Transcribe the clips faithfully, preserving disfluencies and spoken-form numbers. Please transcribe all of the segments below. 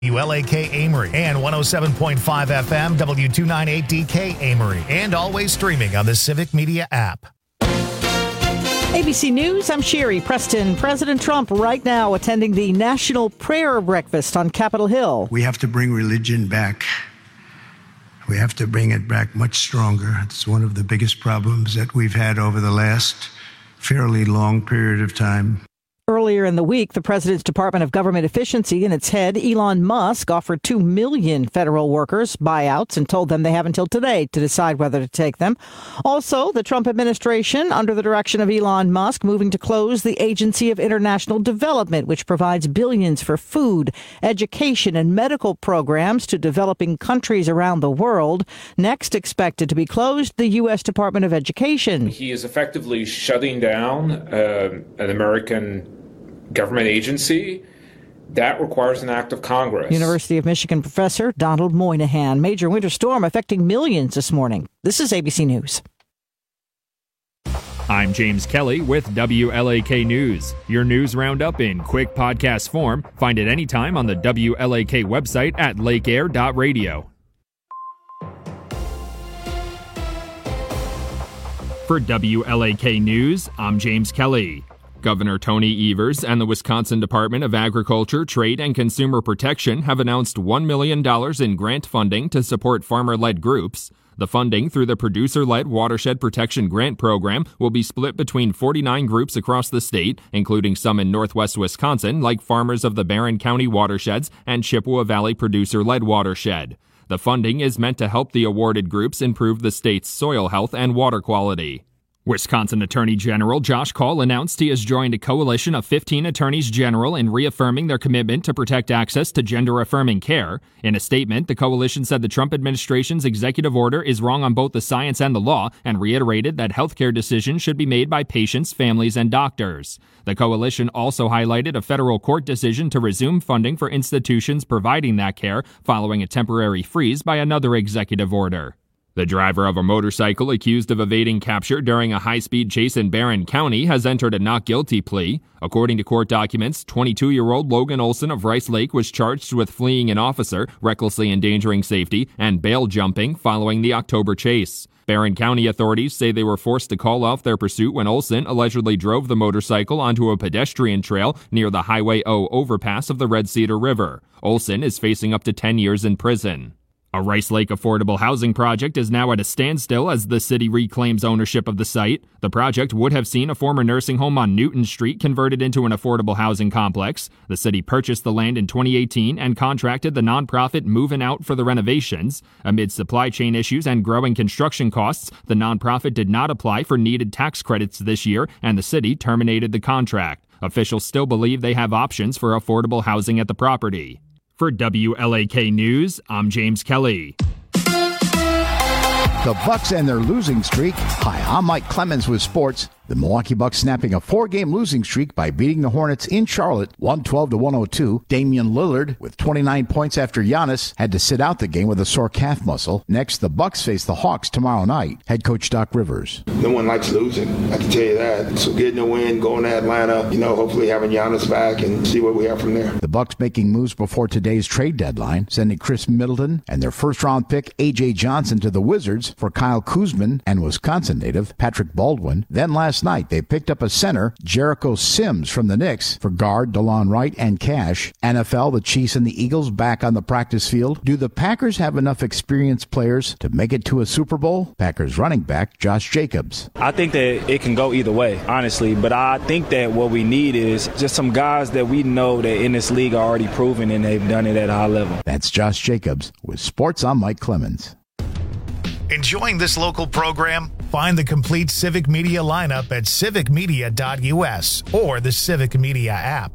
W L A K Amory and one oh seven point five F M W two ninety-eight D K Amory, and always streaming on the Civic Media app. A B C News, I'm Sherry Preston. President Trump right now attending the National Prayer Breakfast on Capitol Hill. We have to bring religion back. We have to bring it back much stronger. It's one of the biggest problems that we've had over the last fairly long period of time. Earlier in the week, the president's Department of Government Efficiency and its head, Elon Musk, offered two million federal workers buyouts and told them they have until today to decide whether to take them. Also, the Trump administration, under the direction of Elon Musk, moving to close the Agency of International Development, which provides billions for food, education, and medical programs to developing countries around the world. Next expected to be closed, the U S Department of Education. He is effectively shutting down uh, an American government agency. That requires an act of Congress. University of Michigan professor Donald Moynihan. Major winter storm affecting millions this morning. This is A B C News. I'm James Kelly with W L A K News. Your news roundup in quick podcast form. Find it anytime on the W L A K website at lake air dot radio. For W L A K News, I'm James Kelly. Governor Tony Evers and the Wisconsin Department of Agriculture, Trade, and Consumer Protection have announced one million dollars in grant funding to support farmer-led groups. The funding through the Producer-Led Watershed Protection Grant Program will be split between forty-nine groups across the state, including some in northwest Wisconsin, like Farmers of the Barron County Watersheds and Chippewa Valley Producer-Led Watershed. The funding is meant to help the awarded groups improve the state's soil health and water quality. Wisconsin Attorney General Josh Kaul announced he has joined a coalition of fifteen attorneys general in reaffirming their commitment to protect access to gender-affirming care. In a statement, the coalition said the Trump administration's executive order is wrong on both the science and the law, and reiterated that healthcare decisions should be made by patients, families, and doctors. The coalition also highlighted a federal court decision to resume funding for institutions providing that care following a temporary freeze by another executive order. The driver of a motorcycle accused of evading capture during a high-speed chase in Barron County has entered a not guilty plea. According to court documents, twenty-two-year-old Logan Olson of Rice Lake was charged with fleeing an officer, recklessly endangering safety, and bail jumping following the October chase. Barron County authorities say they were forced to call off their pursuit when Olson allegedly drove the motorcycle onto a pedestrian trail near the Highway O overpass of the Red Cedar River. Olson is facing up to ten years in prison. A Rice Lake affordable housing project is now at a standstill as the city reclaims ownership of the site. The project would have seen a former nursing home on Newton Street converted into an affordable housing complex. The city purchased the land in twenty eighteen and contracted the nonprofit Movin' Out for the renovations. Amid supply chain issues and growing construction costs, the nonprofit did not apply for needed tax credits this year, and the city terminated the contract. Officials still believe they have options for affordable housing at the property. For W L A K News, I'm James Kelly. The Bucks and their losing streak. Hi, I'm Mike Clemens with sports. The Milwaukee Bucks snapping a four-game losing streak by beating the Hornets in Charlotte, one twelve to one oh two. Damian Lillard, with twenty-nine points after Giannis, had to sit out the game with a sore calf muscle. Next, the Bucks face the Hawks tomorrow night. Head coach Doc Rivers. No one likes losing, I can tell you that. So getting a win, going to Atlanta, you know, hopefully having Giannis back and see what we have from there. The Bucks making moves before today's trade deadline, sending Chris Middleton and their first-round pick A J Johnson to the Wizards for Kyle Kuzman and Wisconsin native Patrick Baldwin. Then last night, they picked up a center, Jericho Sims from the Knicks, for guard DeLon Wright and cash. N F L, the Chiefs and the Eagles back on the practice field. Do the Packers have enough experienced players to make it to a Super Bowl? Packers running back Josh Jacobs. I think that it can go either way, honestly, but I think that what we need is just some guys that we know that in this league are already proven and they've done it at a high level. That's Josh Jacobs. With sports, I'm Mike Clemens. Enjoying this local program? Find the complete Civic Media lineup at civic media dot u s or the Civic Media app.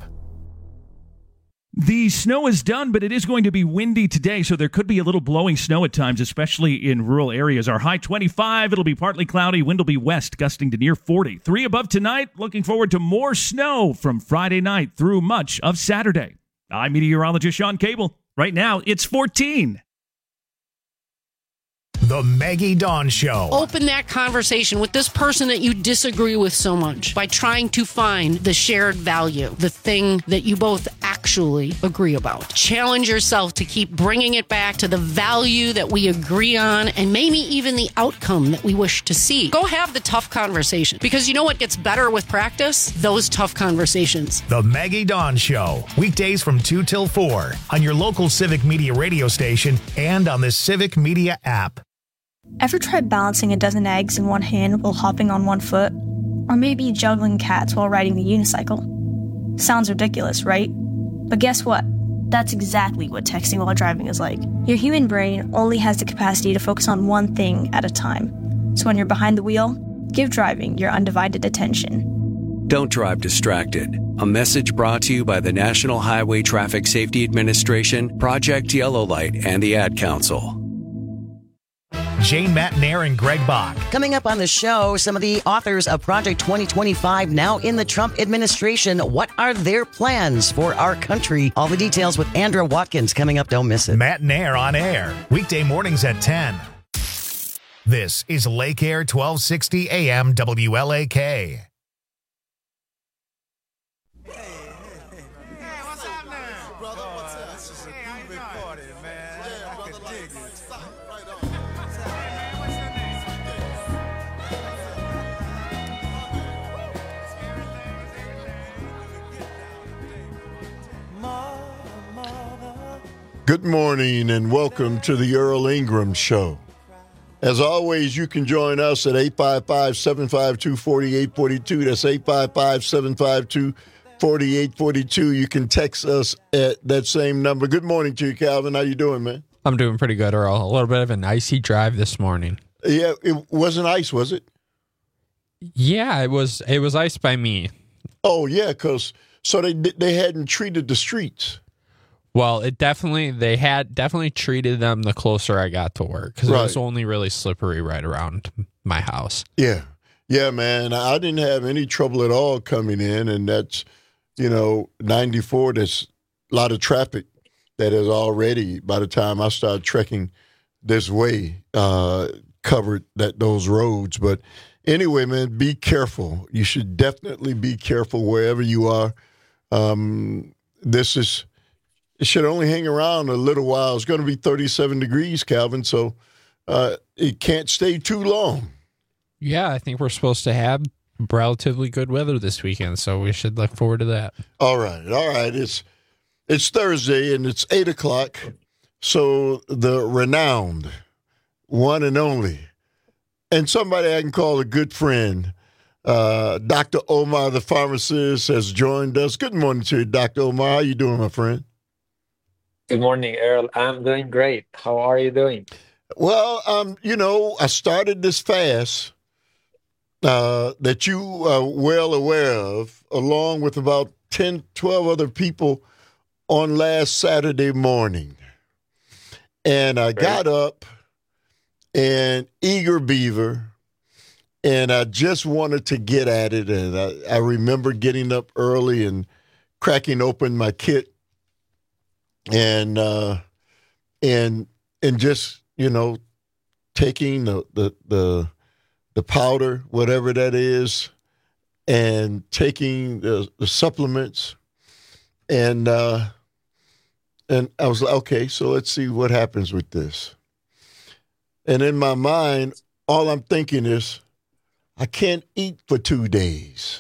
The snow is done, but it is going to be windy today, so there could be a little blowing snow at times, especially in rural areas. Our high twenty-five, it'll be partly cloudy, wind will be west, gusting to near forty. Three above tonight, looking forward to more snow from Friday night through much of Saturday. I'm meteorologist Sean Cable. Right now, it's fourteen. The Maggie Dawn Show. Open that conversation with this person that you disagree with so much by trying to find the shared value, the thing that you both actually agree about. Challenge yourself to keep bringing it back to the value that we agree on and maybe even the outcome that we wish to see. Go have the tough conversation, because you know what gets better with practice? Those tough conversations. The Maggie Dawn Show. Weekdays from two till four on your local Civic Media radio station and on the Civic Media app. Ever tried balancing a dozen eggs in one hand while hopping on one foot? Or maybe juggling cats while riding the unicycle? Sounds ridiculous, right? But guess what? That's exactly what texting while driving is like. Your human brain only has the capacity to focus on one thing at a time. So when you're behind the wheel, give driving your undivided attention. Don't drive distracted. A message brought to you by the National Highway Traffic Safety Administration, Project Yellow Light, and the Ad Council. Jane Matnair and Greg Bach. Coming up on the show, some of the authors of Project twenty twenty-five now in the Trump administration. What are their plans for our country? All the details with Andrew Watkins coming up. Don't miss it. Matnair on air. Weekday mornings at ten. This is Lake Air twelve sixty A M W L A K. Good morning and welcome to the Earl Ingram Show. As always, you can join us at eight five five, seven five two, four eight four two. That's eight five five, seven five two, four eight four two. You can text us at that same number. Good morning to you, Calvin. How you doing, man? I'm doing pretty good, Earl. A little bit of an icy drive this morning. Yeah, it wasn't ice, was it? Yeah, it was It was ice by me. Oh, yeah, because so they they hadn't treated the streets. Well, it definitely, they had definitely treated them the closer I got to work, because right. It was only really slippery right around my house. Yeah. Yeah, man. I didn't have any trouble at all coming in, and that's, you know, ninety-four, there's a lot of traffic that is already, by the time I started trekking this way, uh, covered that those roads. But anyway, man, be careful. You should definitely be careful wherever you are. Um, this is... It should only hang around a little while. It's going to be thirty-seven degrees, Calvin, so uh, it can't stay too long. Yeah, I think we're supposed to have relatively good weather this weekend, so we should look forward to that. All right, all right. It's it's Thursday, and it's eight o'clock, so the renowned, one and only, and somebody I can call a good friend, uh, Doctor Omar, the pharmacist, has joined us. Good morning to you, Doctor Omar. How you doing, my friend? Good morning, Earl. I'm doing great. How are you doing? Well, um, you know, I started this fast uh, that you are well aware of, along with about ten, twelve other people on last Saturday morning. And I Great. got up and eager beaver, and I just wanted to get at it. And I, I remember getting up early and cracking open my kit. And uh, and and just, you know, taking the, the the the powder, whatever that is, and taking the, the supplements, and uh, and I was like, okay, so let's see what happens with this. And in my mind, all I'm thinking is, I can't eat for two days.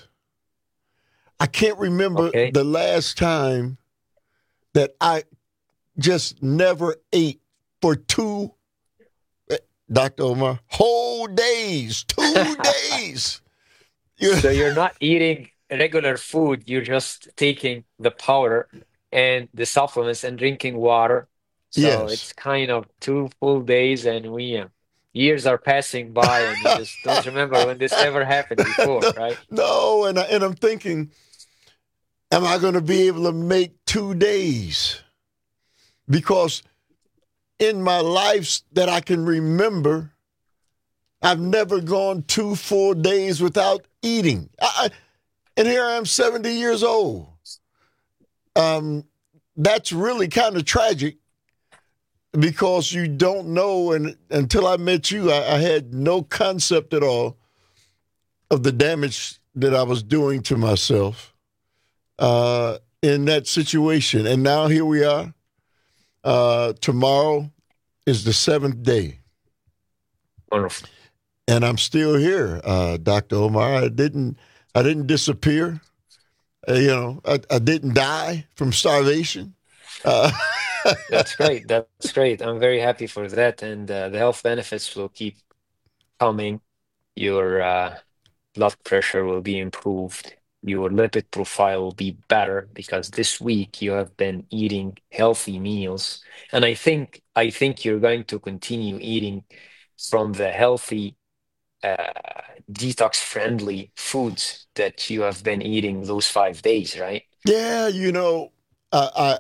I can't remember okay. the last time that I just never ate for two, Doctor Omar, whole days, two days. So you're not eating regular food. You're just taking the powder and the supplements and drinking water. So yes. It's kind of two full days, and we uh, years are passing by, and you just don't remember when this ever happened before, no, right? No, and, I, and I'm thinking, am I going to be able to make two days? Because in my life that I can remember, I've never gone two full days without eating. I, and here I am, seventy years old. Um, that's really kind of tragic because you don't know. And until I met you, I, I had no concept at all of the damage that I was doing to myself uh, in that situation. And now here we are. Uh, tomorrow is the seventh day. Wonderful. And I'm still here, uh, Doctor Omar. I didn't, I didn't disappear. Uh, you know, I, I didn't die from starvation. Uh, That's great. That's great. I'm very happy for that. And uh, the health benefits will keep coming. Your uh, blood pressure will be improved. Your lipid profile will be better because this week you have been eating healthy meals. And I think I think you're going to continue eating from the healthy, uh, detox-friendly foods that you have been eating those five days, right? Yeah, you know, uh, I,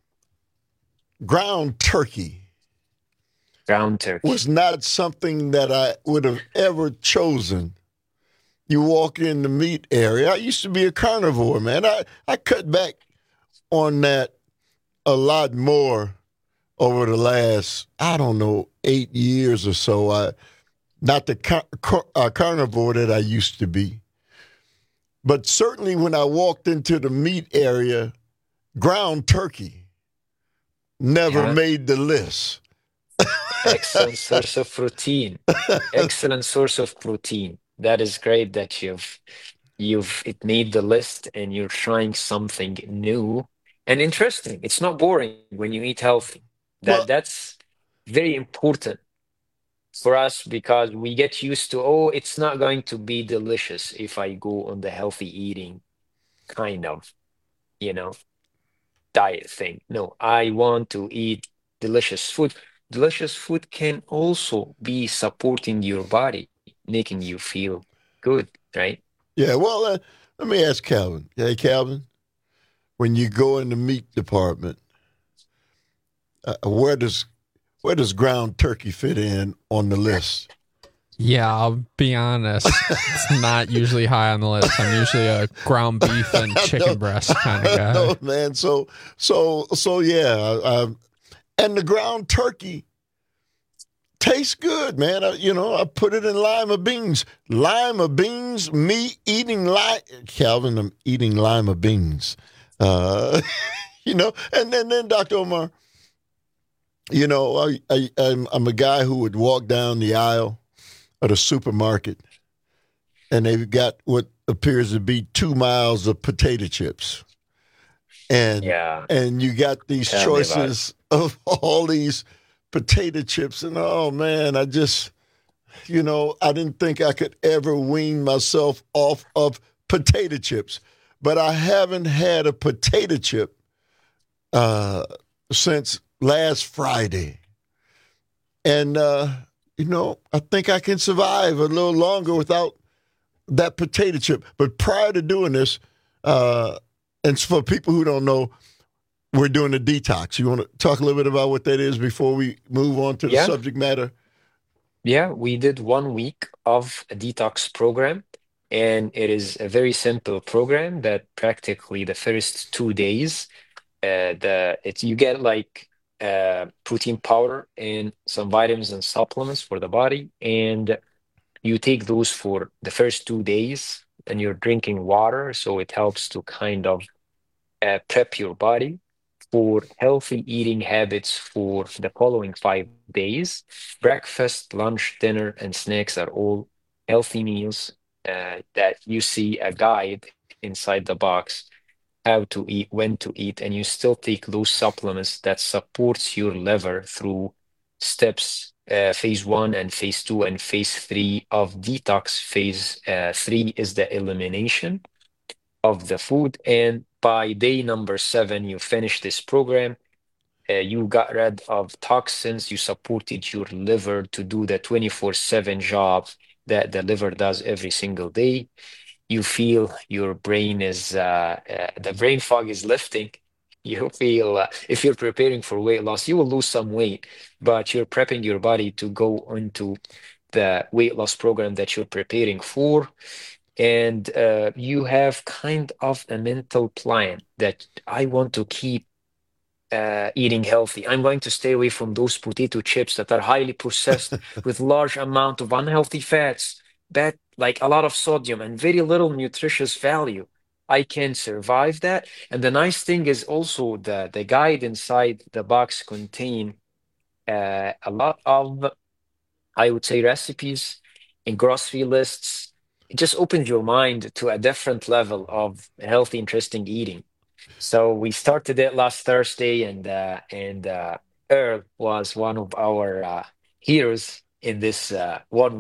ground turkey. Ground turkey was not something that I would have ever chosen. You walk in the meat area. I used to be a carnivore, man. I, I cut back on that a lot more over the last, I don't know, eight years or so. I, not the car, car, uh, carnivore that I used to be. But certainly when I walked into the meat area, ground turkey never yeah. made the list. Excellent source of protein. Excellent source of protein. That is great that you've you've it made the list and you're trying something new and interesting. It's not boring when you eat healthy. That well, that's very important for us because we get used to, oh, it's not going to be delicious if I go on the healthy eating kind of, you know, diet thing. No, I want to eat delicious food. Delicious food can also be supporting your body, making you feel good, right? Yeah, well, uh, let me ask Calvin. Hey, Calvin, when you go in the meat department, uh, where does where does ground turkey fit in on the list? Yeah, I'll be honest. It's not usually high on the list. I'm usually a ground beef and chicken no, breast kind of guy. No, man. So, so, so, yeah. I, and the ground turkey tastes good, man. I, you know, I put it in lima beans. Lima beans, me eating lima. Calvin, I'm eating lima beans. Uh, you know, and then, then Doctor Omar, you know, I, I, I'm, I'm a guy who would walk down the aisle at a supermarket, and they've got what appears to be two miles of potato chips. And yeah. and you got these Tell choices of all these potato chips. And, oh, man, I just, you know, I didn't think I could ever wean myself off of potato chips. But I haven't had a potato chip uh, since last Friday. And, uh, you know, I think I can survive a little longer without that potato chip. But prior to doing this, uh, and for people who don't know, we're doing a detox. You want to talk a little bit about what that is before we move on to the yeah. subject matter? Yeah, we did one week of a detox program, and it is a very simple program that practically the first two days, uh, the it's you get like uh, protein powder and some vitamins and supplements for the body, and you take those for the first two days, and you're drinking water, so it helps to kind of uh, prep your body for healthy eating habits for the following five days. Breakfast, lunch, dinner, and snacks are all healthy meals uh, that you see a guide inside the box, how to eat, when to eat, and you still take those supplements that supports your liver through steps, uh, phase one and phase two and phase three of detox. Phase uh, three is the elimination of the food, and by day number seven, you finish this program. Uh, you got rid of toxins. You supported your liver to do the twenty-four seven job that the liver does every single day. You feel your brain is, uh, uh, the brain fog is lifting. You feel, uh, if you're preparing for weight loss, you will lose some weight, but you're prepping your body to go into the weight loss program that you're preparing for. And uh, you have kind of a mental plan that I want to keep uh, eating healthy. I'm going to stay away from those potato chips that are highly processed with large amount of unhealthy fats, bad, like a lot of sodium and very little nutritious value. I can survive that. And the nice thing is also the, the guide inside the box contain uh, a lot of, I would say, recipes and grocery lists. It just opens your mind to a different level of healthy, interesting eating. So we started it last Thursday, and uh, and uh, Earl was one of our uh, heroes in this uh, one.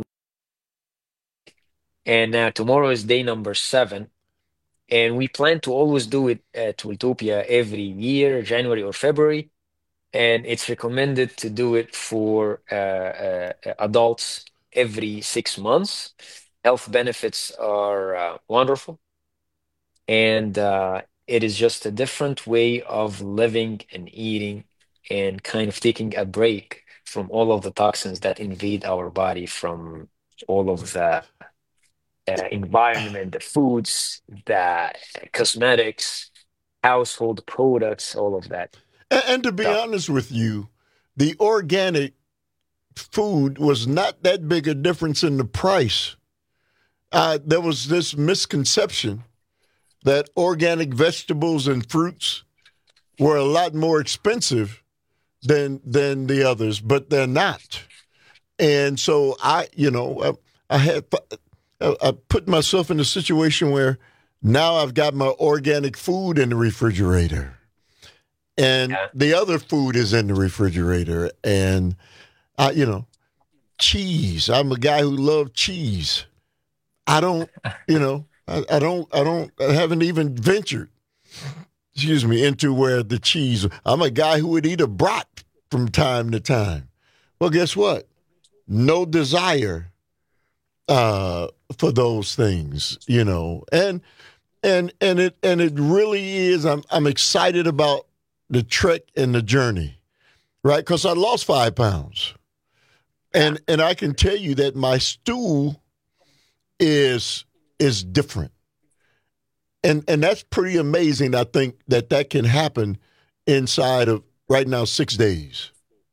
And uh, tomorrow is day number seven, and we plan to always do it at Utopia every year, January or February. And it's recommended to do it for uh, uh, adults every six months. Health benefits are uh, wonderful, and uh, it is just a different way of living and eating and kind of taking a break from all of the toxins that invade our body from all of the uh, environment, the foods, the cosmetics, household products, all of that. And, and to be so, honest with you, the organic food was not that big a difference in the price. Uh, there was this misconception that organic vegetables and fruits were a lot more expensive than than the others, but they're not. And so I, you know, I, I had I put myself in a situation where now I've got my organic food in the refrigerator, and yeah. the other food is in the refrigerator, and I, you know, cheese. I'm a guy who loves cheese. I don't, you know. I, I don't, I don't, I haven't even ventured, excuse me, into where the cheese, I'm a guy who would eat a brat from time to time. Well, guess what? No desire uh, for those things, you know, and, and, and it, and it really is, I'm, I'm excited about the trek and the journey, right? Because I lost five pounds and, and I can tell you that my stool is, is different. And and that's pretty amazing, I think, that that can happen inside of, right now, six days.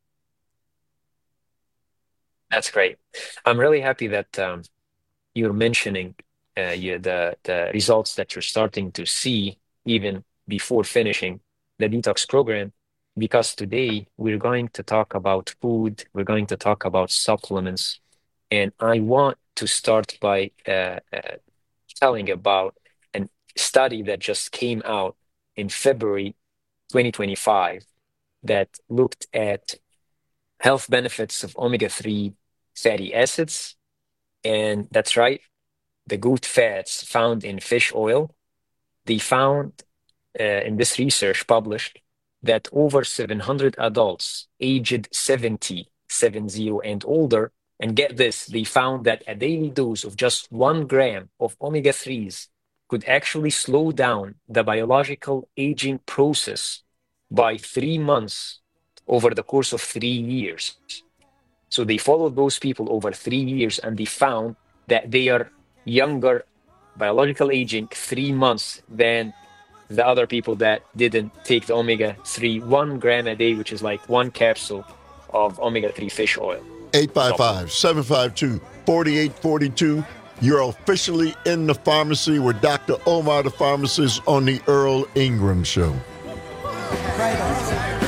That's great. I'm really happy that um, you're mentioning uh, you, the, the results that you're starting to see even before finishing the detox program, because today we're going to talk about food, we're going to talk about supplements, and I want to start by uh, uh, telling about a study that just came out in February twenty twenty-five that looked at health benefits of omega three fatty acids. And that's right, the good fats found in fish oil. They found uh, in this research published that over seven hundred adults aged seventy, seventy and older, and get this, they found that a daily dose of just one gram of omega threes could actually slow down the biological aging process by three months over the course of three years. So they followed those people over three years and they found that they are younger, biological aging three months than the other people that didn't take the omega three, one gram a day, which is like one capsule of omega three fish oil. eight five five, seven five two, four eight four two. You're officially in the pharmacy with Doctor Omar, the pharmacist, on the Earl Ingram Show. Right on.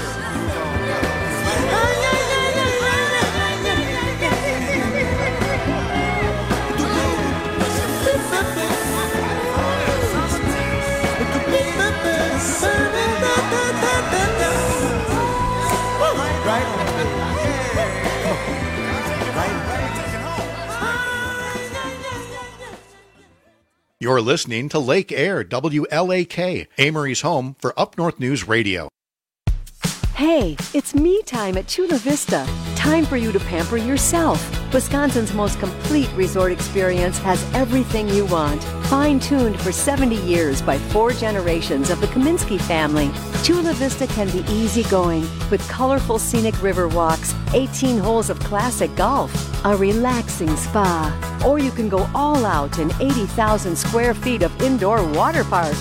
You're listening to Lake Air, W L A K, Amory's home for Up North News Radio. Hey, it's me time at Chula Vista. Time for you to pamper yourself. Wisconsin's most complete resort experience has everything you want. Fine-tuned for seventy years by four generations of the Kaminsky family, Chula Vista can be easygoing with colorful scenic river walks, eighteen holes of classic golf, a relaxing spa, or you can go all out in eighty thousand square feet of indoor water park.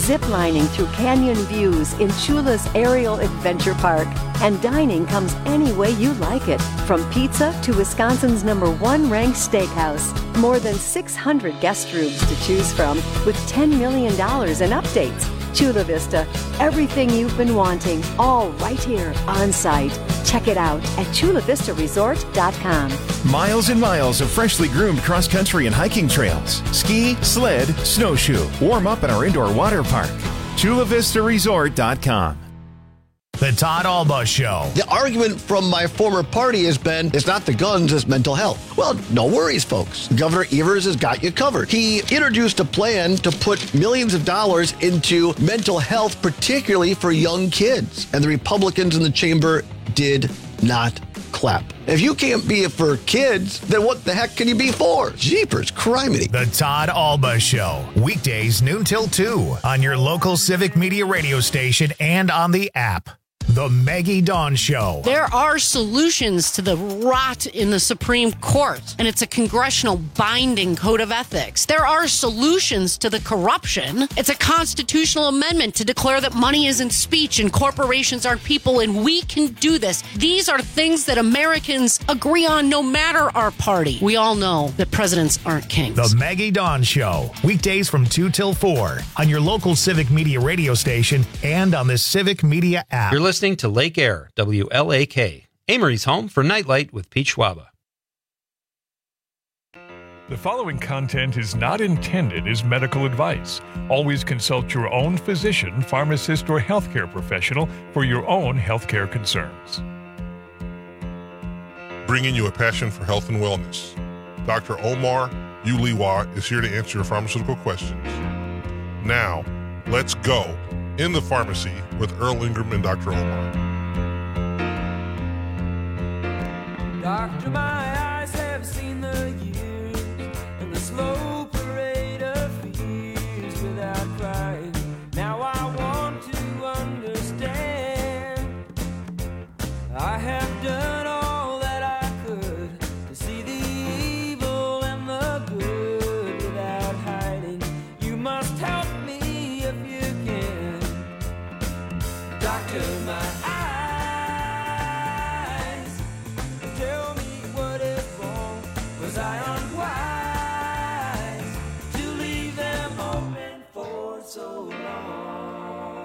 ziplining through canyon views in Chula's Aerial Adventure Park. And dining comes any way you like it, from pizza to Wisconsin's number one ranked steakhouse. More than six hundred guest rooms to choose from with ten million dollars in updates. Chula Vista, everything you've been wanting, all right here on site. Check it out at chula vista resort dot com. Miles and miles of freshly groomed cross-country and hiking trails. Ski, sled, snowshoe. Warm up at our indoor water park. chula vista resort dot com. The Todd Alba Show. The argument from my former party has been, it's not the guns, it's mental health. Well, no worries, folks. Governor Evers has got you covered. He introduced a plan to put millions of dollars into mental health, particularly for young kids. And the Republicans in the chamber did not clap. If you can't be it for kids, then what the heck can you be for? Jeepers, criminy. The Todd Alba Show. Weekdays noon till two on your local Civic Media radio station and on the app. The Maggie Dawn Show. There are solutions to the rot in the Supreme Court, and it's a congressional binding code of ethics. There are solutions to the corruption. It's a constitutional amendment to declare that money isn't speech and corporations aren't people, and we can do this. These are things that Americans agree on no matter our party. We all know that presidents aren't kings. The Maggie Dawn Show. Weekdays from two till four on your local Civic Media radio station and on the Civic Media app. You're listening to Lake Air, W L A K, Amory's home for Nightlight with Pete Schwaba. The following content is not intended as medical advice. Always consult your own physician, pharmacist, or healthcare professional for your own healthcare concerns. Bringing you a passion for health and wellness. Doctor Omar Uliwa is here to answer your pharmaceutical questions. Now, let's go. In the Pharmacy with Earl Ingram and Doctor Omar. Doctor, my eyes have seen the years and the slow parade of fears without crying. Now I want to understand. I have done all that I could to see the evil and the good without hiding. You must help me if you can. Doctor, my eyes, tell me what is wrong. Was I unwise to leave them open for so long?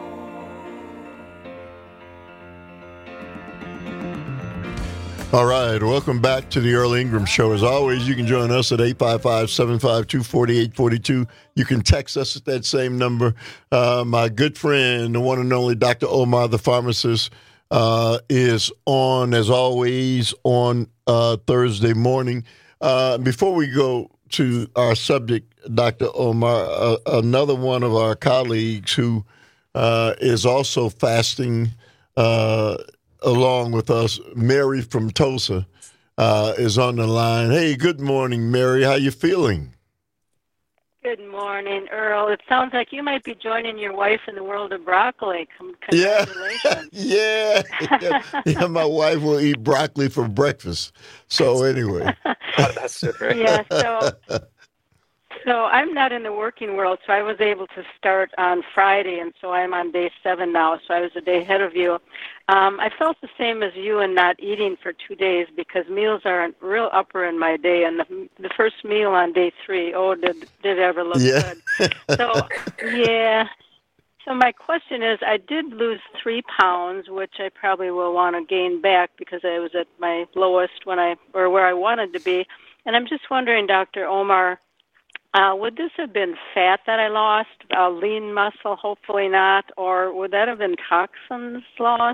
All right, welcome back to the Earl Ingram Show. As always, you can join us at eight five five, seven five two, four eight four two. You can text us at that same number. Uh, my good friend, the one and only Doctor Omar, the pharmacist, uh, is on, as always, on uh, Thursday morning. Uh, before we go to our subject, Doctor Omar, uh, another one of our colleagues who uh, is also fasting uh, along with us, Mary from Tulsa, uh, is on the line. Hey, good morning, Mary. How you feeling? Good morning, Earl. It sounds like you might be joining your wife in the world of broccoli. Yeah. Congratulations. yeah. yeah. Yeah, my wife will eat broccoli for breakfast. So anyway. That's right. Yeah, so so I'm not in the working world, so I was able to start on Friday, and so I'm on day seven now, so I was a day ahead of you. Um, I felt the same as you in not eating for two days because meals are a real upper in my day, and the, the first meal on day three, oh, did, did it ever look yeah. good. So, yeah. So my question is, I did lose three pounds, which I probably will want to gain back because I was at my lowest when I, or where I wanted to be. And I'm just wondering, Doctor Omar, Uh, would this have been fat that I lost, uh, lean muscle? Hopefully not. Or would that have been toxins loss?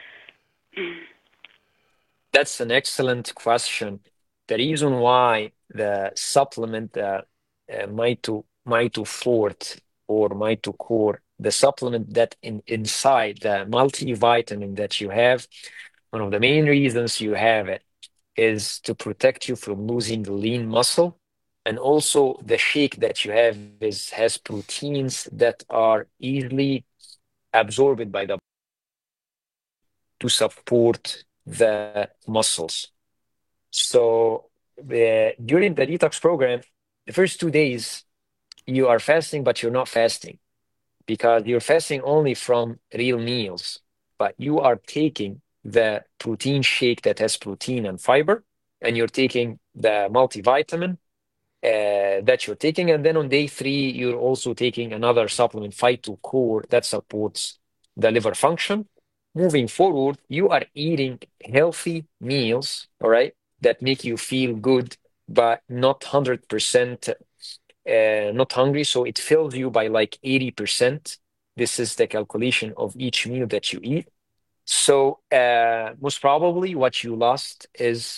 That's an excellent question. The reason why the supplement, uh, uh, Myto, Myto Fort or Myto Core, the supplement that in, inside the multivitamin that you have, one of the main reasons you have it is to protect you from losing the lean muscle. And also the shake that you have is has proteins that are easily absorbed by the to support the muscles. So uh, during the detox program, the first two days you are fasting, but you're not fasting. because you're fasting only from real meals, but you are taking the protein shake that has protein and fiber, and you're taking the multivitamin uh, that you're taking. And then on day three, you're also taking another supplement, PhytoCore, that supports the liver function. Moving forward, you are eating healthy meals, all right, that make you feel good, but not one hundred percent uh, not hungry. So it fills you by like eighty percent. This is the calculation of each meal that you eat. So uh, most probably what you lost is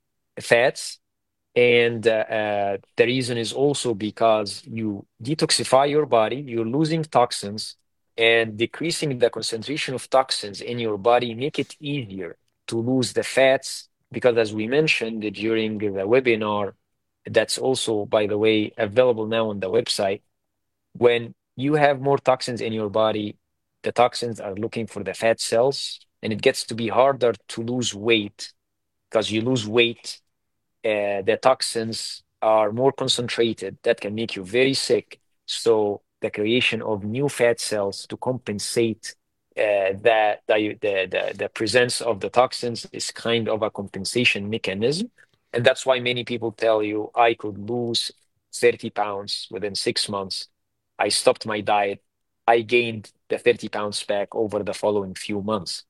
fats. And uh, uh, the reason is also because you detoxify your body, you're losing toxins, and decreasing the concentration of toxins in your body make it easier to lose the fats. Because as we mentioned during the webinar, that's also, by the way, available now on the website, when you have more toxins in your body, the toxins are looking for the fat cells, and it gets to be harder to lose weight. Because you lose weight, uh, the toxins are more concentrated. That can make you very sick. So the creation of new fat cells to compensate uh, that the, the, the, the presence of the toxins is kind of a compensation mechanism. And that's why many people tell you, I could lose thirty pounds within six months. I stopped my diet. I gained the thirty pounds back over the following few months.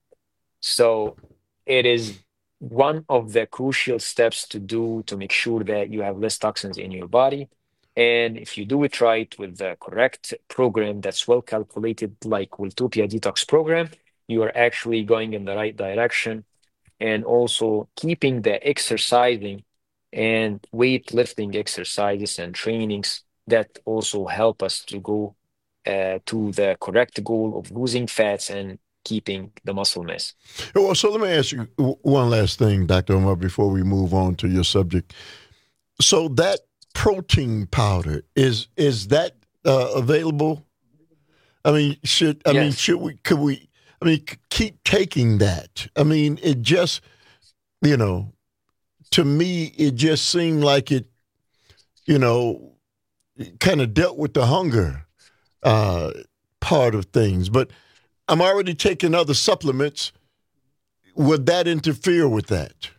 So it is one of the crucial steps to do to make sure that you have less toxins in your body. And if you do it right with the correct program that's well calculated, like Wiltopia Detox Program, you are actually going in the right direction. And also keeping the exercising and weightlifting exercises and trainings that also help us to go uh, to the correct goal of losing fats and keeping the muscle mass. Well, so let me ask you one last thing, Doctor Omar, before we move on to your subject. So that protein powder, is is that uh, available? I mean, should I yes. mean should we could we I mean keep taking that? I mean, it just, you know, to me it just seemed like it, you know, kind of dealt with the hunger uh, part of things, but I'm already taking other supplements. Would that interfere with that?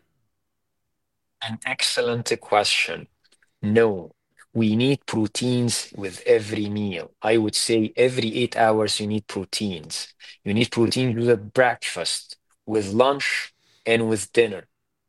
An excellent question. No, we need proteins with every meal. I would say every eight hours you need proteins. You need protein with breakfast, with lunch, and with dinner.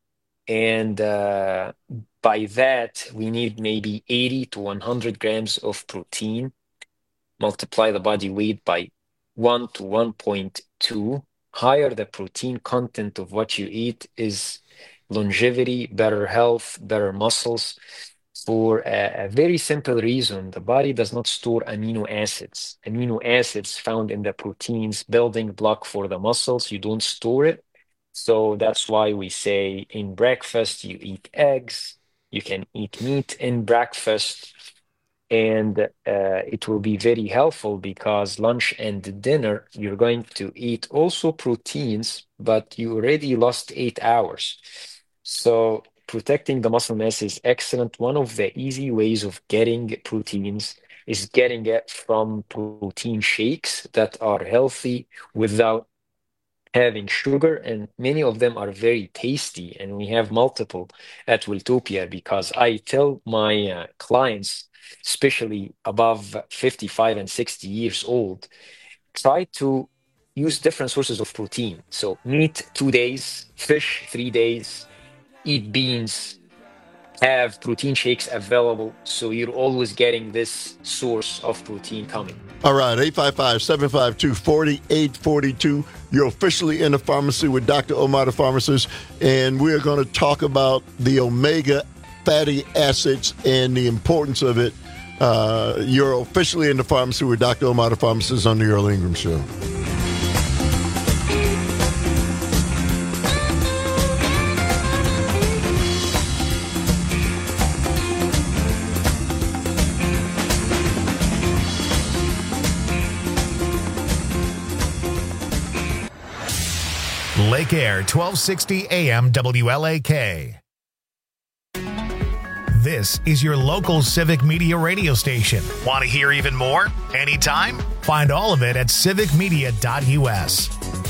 And uh, by that, we need maybe eighty to one hundred grams of protein. Multiply the body weight by one to one point two. Higher the protein content of what you eat is longevity, better health, better muscles. For a, a very simple reason, the body does not store amino acids. Amino acids found in the proteins, building block for the muscles, you don't store it. So that's why we say in breakfast, you eat eggs, you can eat meat in breakfast, and uh, it will be very helpful because lunch and dinner, you're going to eat also proteins, but you already lost eight hours. So protecting the muscle mass is excellent. One of the easy ways of getting proteins is getting it from protein shakes that are healthy without having sugar, and many of them are very tasty, and we have multiple at Wiltopia because I tell my uh, clients, especially above fifty-five and sixty years old, try to use different sources of protein. So meat two days, fish three days, eat beans, have protein shakes available, so you're always getting this source of protein coming. All right, eight five five, seven five two, four eight four two. You're officially in the pharmacy with Doctor Omar, the pharmacist, and we're going to talk about the omega fatty acids and the importance of it. Uh, you're officially in the pharmacy with Doctor Omar, the pharmacist, on the Earl Ingram Show. Lake Air, twelve sixty A M W L A K. This is your local Civic Media radio station. Want to hear even more? Anytime? Find all of it at civic media dot u s.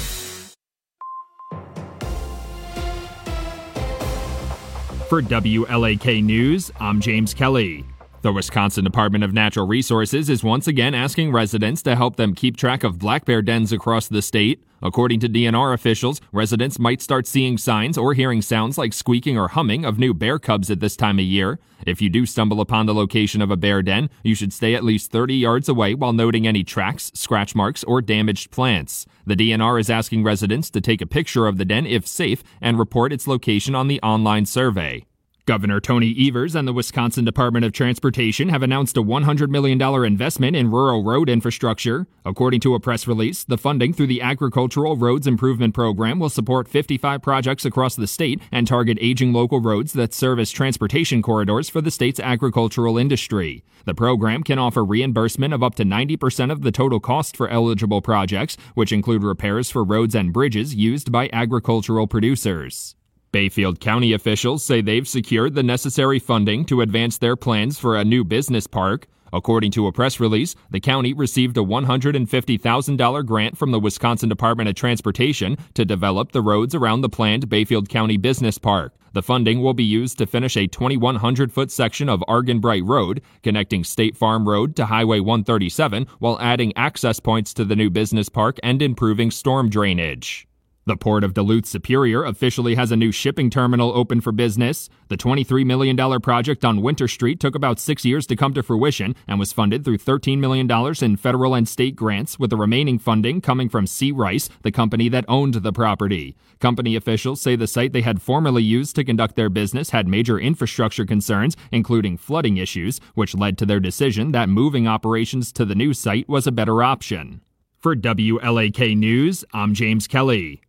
For W L A K News, I'm James Kelly. The Wisconsin Department of Natural Resources is once again asking residents to help them keep track of black bear dens across the state. According to D N R officials, residents might start seeing signs or hearing sounds like squeaking or humming of new bear cubs at this time of year. If you do stumble upon the location of a bear den, you should stay at least thirty yards away while noting any tracks, scratch marks, or damaged plants. The D N R is asking residents to take a picture of the den if safe and report its location on the online survey. Governor Tony Evers and the Wisconsin Department of Transportation have announced a one hundred million dollars investment in rural road infrastructure. According to a press release, the funding through the Agricultural Roads Improvement Program will support fifty-five projects across the state and target aging local roads that serve as transportation corridors for the state's agricultural industry. The program can offer reimbursement of up to ninety percent of the total cost for eligible projects, which include repairs for roads and bridges used by agricultural producers. Bayfield County officials say they've secured the necessary funding to advance their plans for a new business park. According to a press release, the county received a one hundred fifty thousand dollars grant from the Wisconsin Department of Transportation to develop the roads around the planned Bayfield County Business Park. The funding will be used to finish a twenty-one hundred foot section of Argenbright Road, connecting State Farm Road to Highway one thirty-seven, while adding access points to the new business park and improving storm drainage. The Port of Duluth Superior officially has a new shipping terminal open for business. The twenty-three million dollars project on Winter Street took about six years to come to fruition and was funded through thirteen million dollars in federal and state grants, with the remaining funding coming from C. Rice, the company that owned the property. Company officials say the site they had formerly used to conduct their business had major infrastructure concerns, including flooding issues, which led to their decision that moving operations to the new site was a better option. For W L A K News, I'm James Kelly.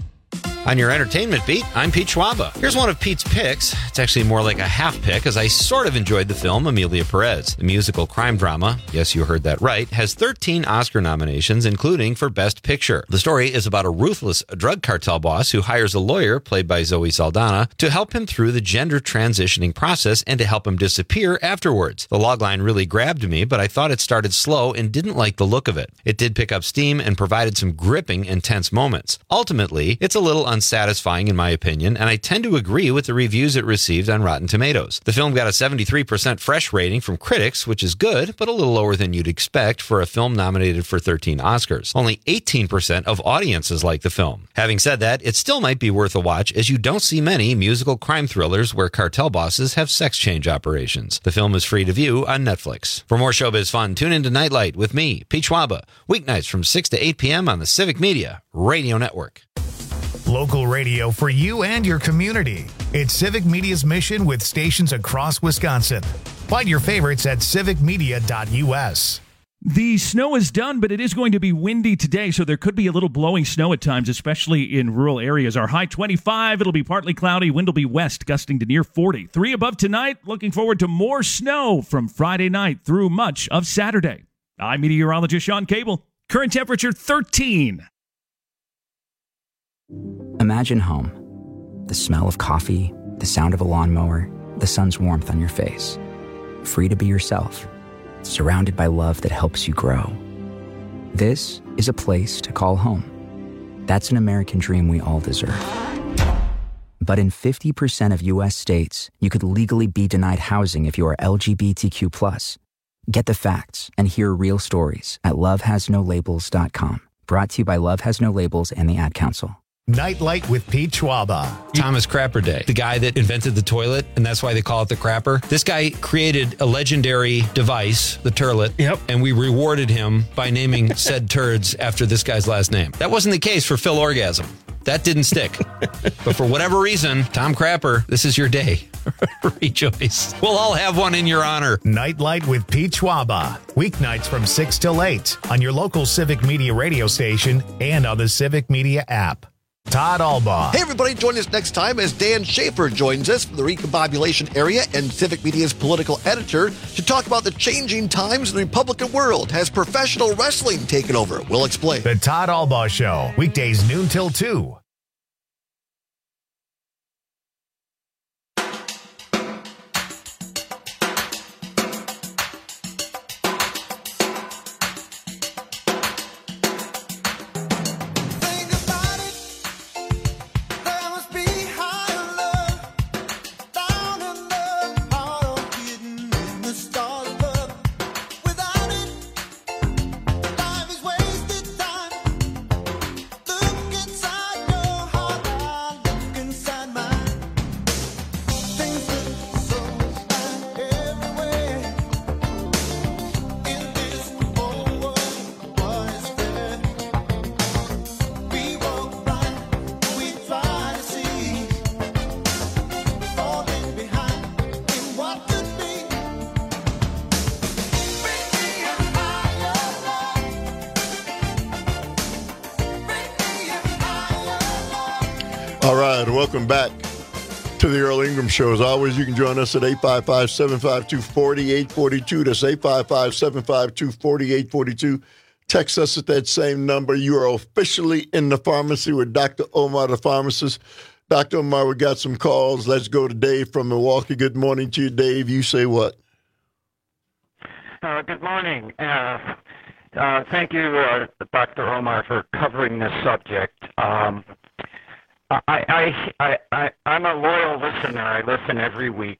On your entertainment beat, I'm Pete Schwaba. Here's one of Pete's picks. It's actually more like a half pick, as I sort of enjoyed the film Amelia Perez. The musical crime drama, yes, you heard that right, has thirteen Oscar nominations, including for Best Picture. The story is about a ruthless drug cartel boss who hires a lawyer, played by Zoe Saldana, to help him through the gender transitioning process and to help him disappear afterwards. The logline really grabbed me, but I thought it started slow and didn't like the look of it. It did pick up steam and provided some gripping, intense moments. Ultimately, it's a little unsatisfying in my opinion, and I tend to agree with the reviews it received on Rotten Tomatoes. The film got a seventy-three percent fresh rating from critics, which is good, but a little lower than you'd expect for a film nominated for thirteen Oscars. Only eighteen percent of audiences like the film. Having said that, it still might be worth a watch, as you don't see many musical crime thrillers where cartel bosses have sex change operations. The film is free to view on Netflix. For more showbiz fun, tune into Nightlight with me, Pete Schwaba, weeknights from six to eight p.m. on the Civic Media Radio Network. Local radio for you and your community. It's Civic Media's mission with stations across Wisconsin. Find your favorites at civic media dot u s. The snow is done, but it is going to be windy today, so there could be a little blowing snow at times, especially in rural areas. Our high twenty-five, it'll be partly cloudy, wind will be west, gusting to near forty. Three above tonight, looking forward to more snow from Friday night through much of Saturday. I'm meteorologist Sean Cable. Current temperature thirteen. Imagine home. The smell of coffee, the sound of a lawnmower, the sun's warmth on your face. Free to be yourself, surrounded by love that helps you grow. This is a place to call home. That's an American dream we all deserve. But in fifty percent of U S states, you could legally be denied housing if you are L G B T Q plus. Get the facts and hear real stories at love has no labels dot com. Brought to you by Love Has No Labels and the Ad Council. Nightlight with Pete Schwaba. Thomas Crapper Day, the guy that invented the toilet, and that's why they call it the crapper. This guy created a legendary device, the turlet, yep. And we rewarded him by naming said turds after this guy's last name. That wasn't the case for Phil Orgasm. That didn't stick. But for whatever reason, Tom Crapper, this is your day. Rejoice. We'll all have one in your honor. Nightlight with Pete Schwaba. Weeknights from six till eight on your local Civic Media radio station and on the Civic Media app. Todd Albaugh. Hey, everybody, join us next time as Dan Schaefer joins us from the Recombobulation area and Civic Media's political editor to talk about the changing times in the Republican world. Has professional wrestling taken over? We'll explain. The Todd Albaugh Show, weekdays noon till two. All right, welcome back to the Earl Ingram Show. As always, you can join us at eight five five, seven five two, four eight four two. That's eight five five, seven five two, four eight four two. Text us at that same number. You are officially in the pharmacy with Doctor Omar, the pharmacist. Doctor Omar, we got some calls. Let's go to Dave from Milwaukee. Good morning to you, Dave. You say what? Uh, good morning. Uh, uh, thank you, uh, Doctor Omar, for covering this subject. Um, I, I, I, I, I'm a loyal listener. I listen every week,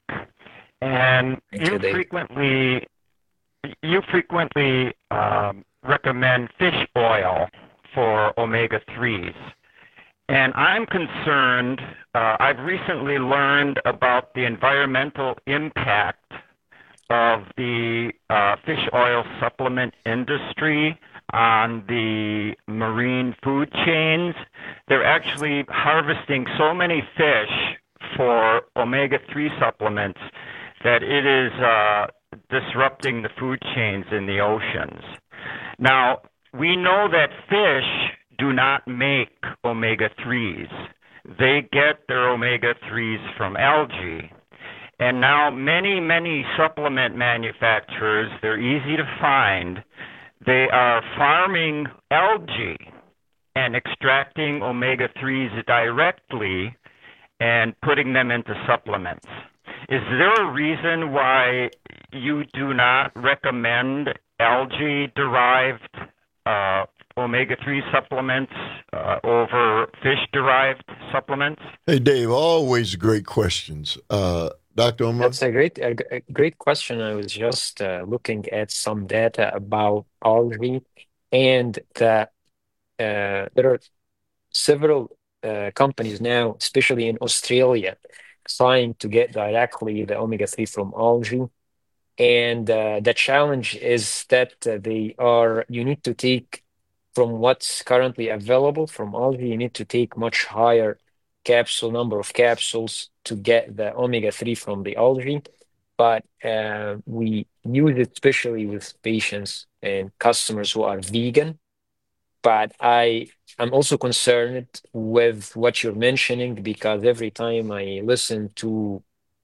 and you, you frequently, you frequently um, recommend fish oil for omega threes, and I'm concerned. Uh, I've recently learned about the environmental impact of the uh, fish oil supplement industry on the marine food chains. They're actually harvesting so many fish for omega three supplements that it is uh, disrupting the food chains in the oceans. Now, we know that fish do not make omega threes. They get their omega threes from algae. And now many, many supplement manufacturers, they're easy to find, they are farming algae and extracting omega threes directly and putting them into supplements. Is there a reason why you do not recommend algae-derived uh, omega three supplements uh, over fish-derived supplements? Hey, Dave, always great questions. Uh, Doctor Omar? That's a great, a, a great question. I was just uh, looking at some data about algae, and that uh, there are several uh, companies now, especially in Australia, trying to get directly the omega three from algae. And uh, the challenge is that uh, they are, you need to take from what's currently available from algae, you need to take much higher capsule number of capsules to get the omega three from the algae. But uh, we use it especially with patients and customers who are vegan. But I am also concerned with what you're mentioning, because every time I listen to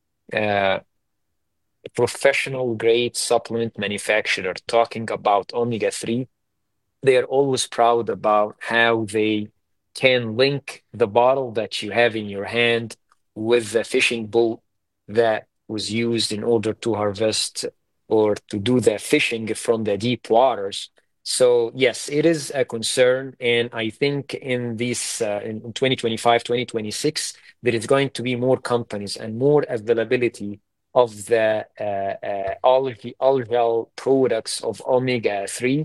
uh, a professional grade supplement manufacturer talking about omega three, they are always proud about how they can link the bottle that you have in your hand with the fishing boat that was used in order to harvest or to do the fishing from the deep waters. So yes, it is a concern, and I think in this uh, in twenty twenty-five, twenty twenty-six, there is going to be more companies and more availability of the uh, uh, algae algal products of omega three,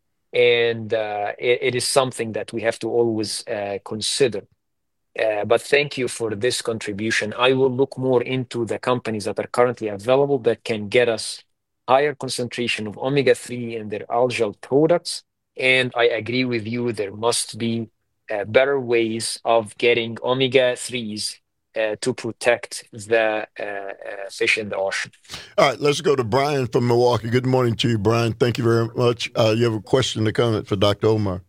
and uh, it, it is something that we have to always uh, consider. Uh, but thank you for this contribution. I will look more into the companies that are currently available that can get us higher concentration of omega three in their algal products. And I agree with you, there must be uh, better ways of getting omega threes uh, to protect the uh, uh, fish in the ocean. All right, let's go to Brian from Milwaukee. Good morning to you, Brian. Thank you very much. Uh, you have a question or comment for Doctor Omar?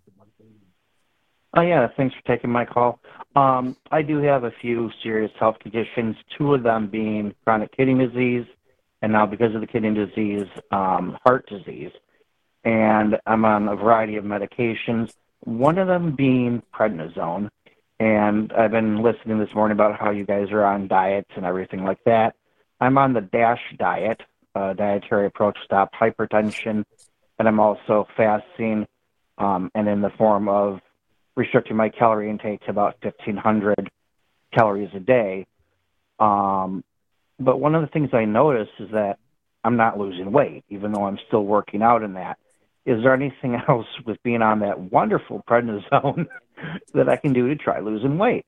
Oh, yeah, thanks for taking my call. Um, I do have a few serious health conditions, two of them being chronic kidney disease, and now because of the kidney disease, um, heart disease. And I'm on a variety of medications, one of them being prednisone. And I've been listening this morning about how you guys are on diets and everything like that. I'm on the DASH diet, uh, dietary approach to stop hypertension, and I'm also fasting um, and in the form of restricting my calorie intake to about fifteen hundred calories a day. Um, but one of the things I notice is that I'm not losing weight, even though I'm still working out in that. Is there anything else with being on that wonderful prednisone that I can do to try losing weight?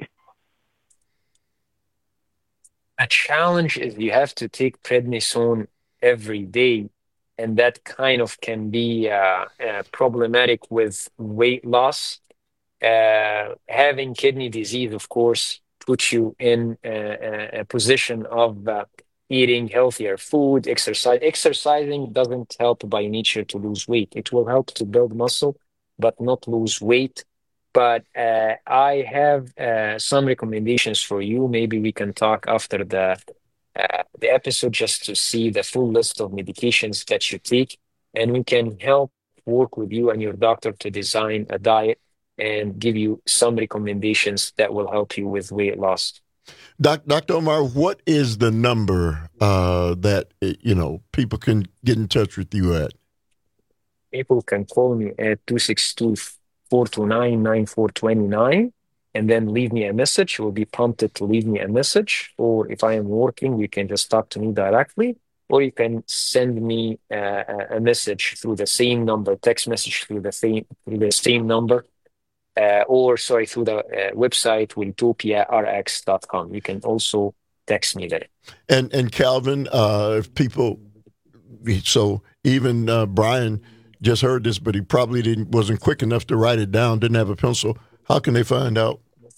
A challenge is you have to take prednisone every day, and that kind of can be uh, uh, problematic with weight loss. Uh, having kidney disease, of course, puts you in a, a position of uh, eating healthier food, exercise. Exercising doesn't help by nature to lose weight. It will help to build muscle, but not lose weight. But uh, I have uh, some recommendations for you. Maybe we can talk after the uh, the episode just to see the full list of medications that you take, and we can help work with you and your doctor to design a diet and give you some recommendations that will help you with weight loss. Doc, Doctor Omar, what is the number uh, that you know people can get in touch with you at? People can call me at two six two, four two nine, nine four two nine and then leave me a message. You will be prompted to leave me a message. Or if I am working, you can just talk to me directly. Or you can send me uh, a message through the same number, text message through the same, through the same number. Uh, or, sorry, through the uh, website, wiltopia r x dot com. You can also text me there. And, and Calvin, uh, if people, so even uh, Brian just heard this, but he probably didn't wasn't quick enough to write it down, didn't have a pencil. How can they find out?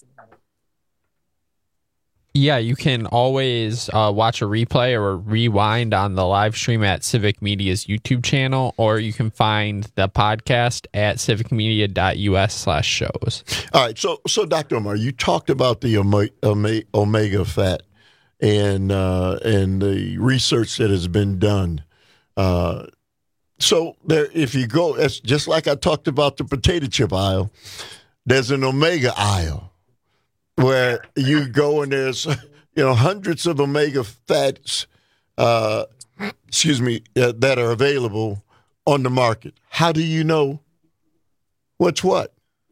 Yeah, you can always uh, watch a replay or a rewind on the live stream at Civic Media's YouTube channel, or you can find the podcast at civicmedia.us slash shows. All right, so so Doctor Omar, you talked about the omega, omega fat and uh, and the research that has been done. Uh, so there, if you go, it's just like I talked about the potato chip aisle. There's an omega aisle where you go and there's, you know, hundreds of omega fats, uh, excuse me, uh, that are available on the market. How do you know what's what?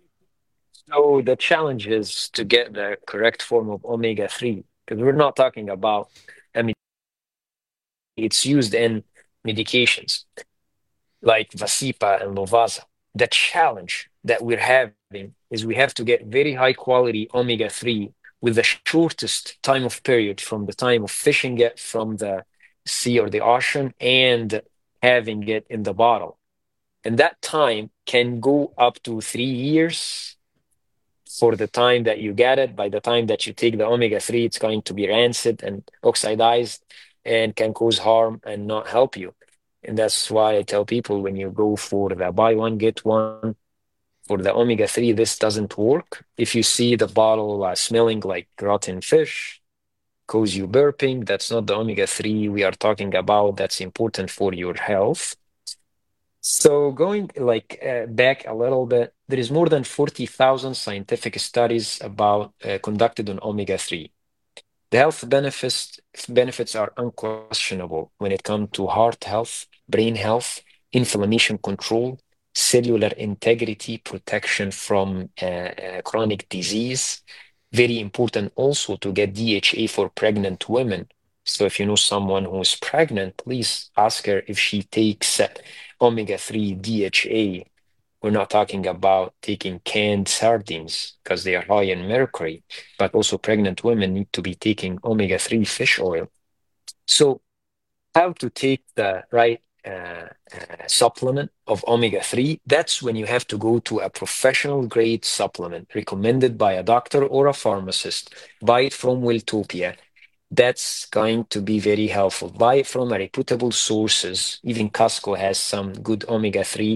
So the challenge is to get the correct form of omega three, because we're not talking about, I mean, it's used in medications like Vasipa and Lovasa. The challenge that we're having is we have to get very high quality omega three with the shortest time of period from the time of fishing it from the sea or the ocean and having it in the bottle. And that time can go up to three years for the time that you get it. By the time that you take the omega three, it's going to be rancid and oxidized and can cause harm and not help you. And that's why I tell people when you go for the buy one, get one, for the omega three, this doesn't work. If you see the bottle uh, smelling like rotten fish, cause you burping, that's not the omega three we are talking about. That's important for your health. So going like uh, back a little bit, there is more than forty thousand scientific studies about uh, conducted on omega three. The health benefits benefits are unquestionable when it comes to heart health, brain health, inflammation control, cellular integrity, protection from uh, uh, chronic disease. Very important also to get D H A for pregnant women. So if you know someone who is pregnant, please ask her if she takes uh, omega three D H A. We're not talking about taking canned sardines because they are high in mercury, but also pregnant women need to be taking omega three fish oil. So how to take the right uh, uh, supplement of omega three, that's when you have to go to a professional grade supplement recommended by a doctor or a pharmacist. Buy it from Wiltopia. That's going to be very helpful. Buy it from a reputable sources. Even Costco has some good omega three.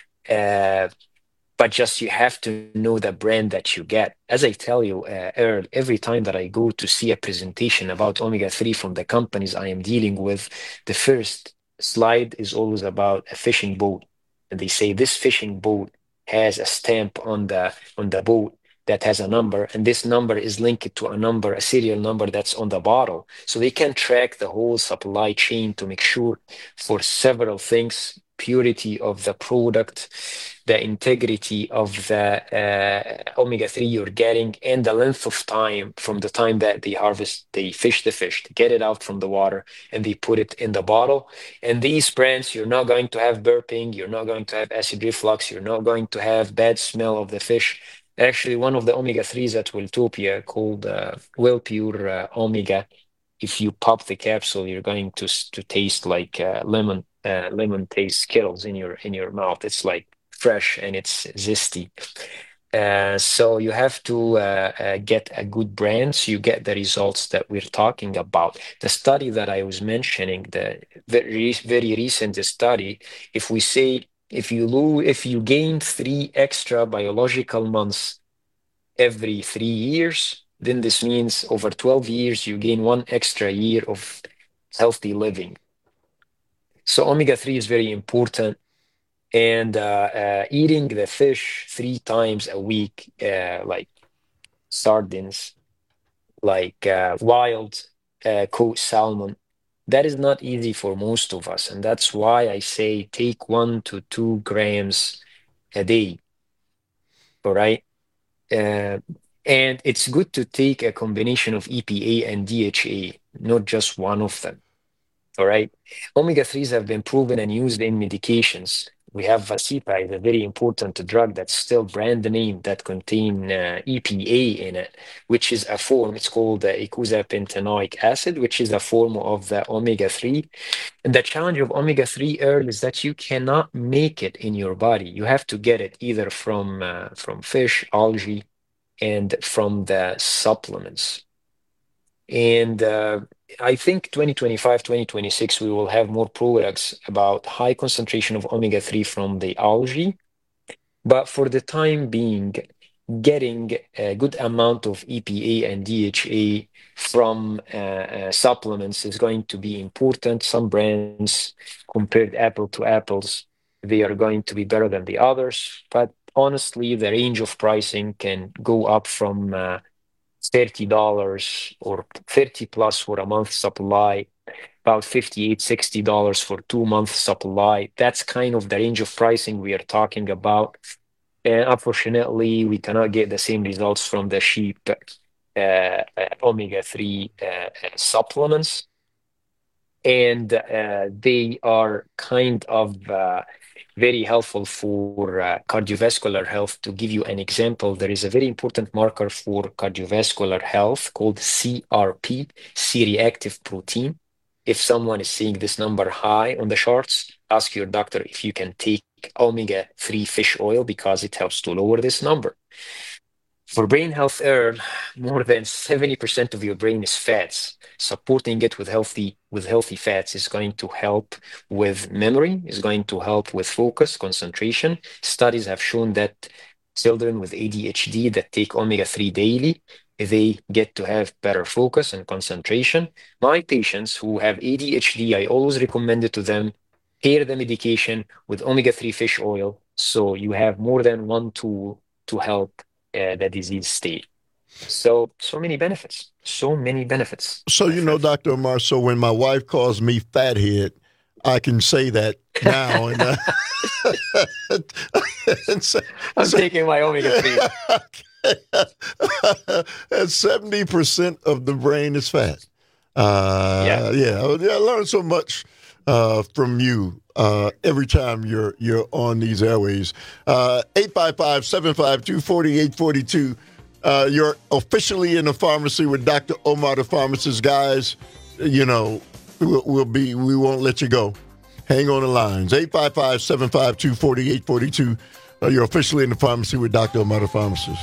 Uh, but just you have to know the brand that you get. As I tell you, uh, Earl, every time that I go to see a presentation about omega three from the companies I am dealing with, the first slide is always about a fishing boat. And they say this fishing boat has a stamp on the on the boat that has a number, and this number is linked to a number, a serial number that's on the bottle. So they can track the whole supply chain to make sure for several things: purity of the product, the integrity of the uh, omega three you're getting, and the length of time from the time that they harvest, they fish the fish, to get it out from the water, and they put it in the bottle. And these brands, you're not going to have burping, you're not going to have acid reflux, you're not going to have bad smell of the fish. Actually, one of the omega threes at Wiltopia called uh, WellPure uh, Omega, if you pop the capsule, you're going to to taste like uh, lemon. Uh, lemon taste Skittles in your in your mouth. It's like fresh and it's zesty. Uh, so you have to uh, uh, get a good brand so you get the results that we're talking about. The study that I was mentioning, the very very recent study, if we say If you lose, if you gain three extra biological months every three years, then this means over twelve years, you gain one extra year of healthy living. So omega three is very important. And uh, uh, eating the fish three times a week, uh, like sardines, like uh, wild uh, caught salmon, that is not easy for most of us. And that's why I say take one to two grams a day. All right. Uh, and it's good to take a combination of E P A and D H A, not just one of them. All right. omega threes have been proven and used in medications. We have Vascepa, is a very important drug that's still brand name that contain uh, E P A in it, which is a form, it's called uh, eicosapentaenoic acid, which is a form of the omega three. And the challenge of omega three, Earl, is that you cannot make it in your body. You have to get it either from, uh, from fish, algae, and from the supplements. And uh, I think twenty twenty-five, twenty twenty-six, we will have more products about high concentration of omega three from the algae. But for the time being, getting a good amount of E P A and D H A from uh, uh, supplements is going to be important. Some brands, compared apple to apples, they are going to be better than the others. But honestly, the range of pricing can go up from uh, thirty dollars or thirty plus for a month supply, about fifty-eight, sixty dollars for two month supply. That's kind of the range of pricing we are talking about. And unfortunately, we cannot get the same results from the cheap uh, uh, omega three uh, supplements. And uh, they are kind of uh, very helpful for uh, cardiovascular health. To give you an example, there is a very important marker for cardiovascular health called C R P, C-reactive protein. If someone is seeing this number high on the charts, ask your doctor if you can take omega three fish oil because it helps to lower this number. For brain health, Earl, more than seventy percent of your brain is fats. Supporting it with healthy with healthy fats is going to help with memory, is going to help with focus, concentration. Studies have shown that children with A D H D that take omega three daily, they get to have better focus and concentration. My patients who have A D H D, I always recommend it to them, pair the medication with omega three fish oil, so you have more than one tool to help uh, the disease state. So, so many benefits, so many benefits. So, you know, Doctor Omar, so when my wife calls me fathead, I can say that now. and, uh, and say, I'm say, taking my omega three. And seventy percent of the brain is fat. Uh, yeah. yeah. I learned so much uh, from you uh, every time you're you're on these airways. Uh, eight five five, seven five two, four eight four two. Uh, you're officially in the pharmacy with Doctor Omar, the pharmacist. Guys, you know, we'll, we'll be, we won't let you go. Hang on the lines. eight five five, seven five two, four eight four two. Uh, you're officially in the pharmacy with Doctor Omar, the pharmacist.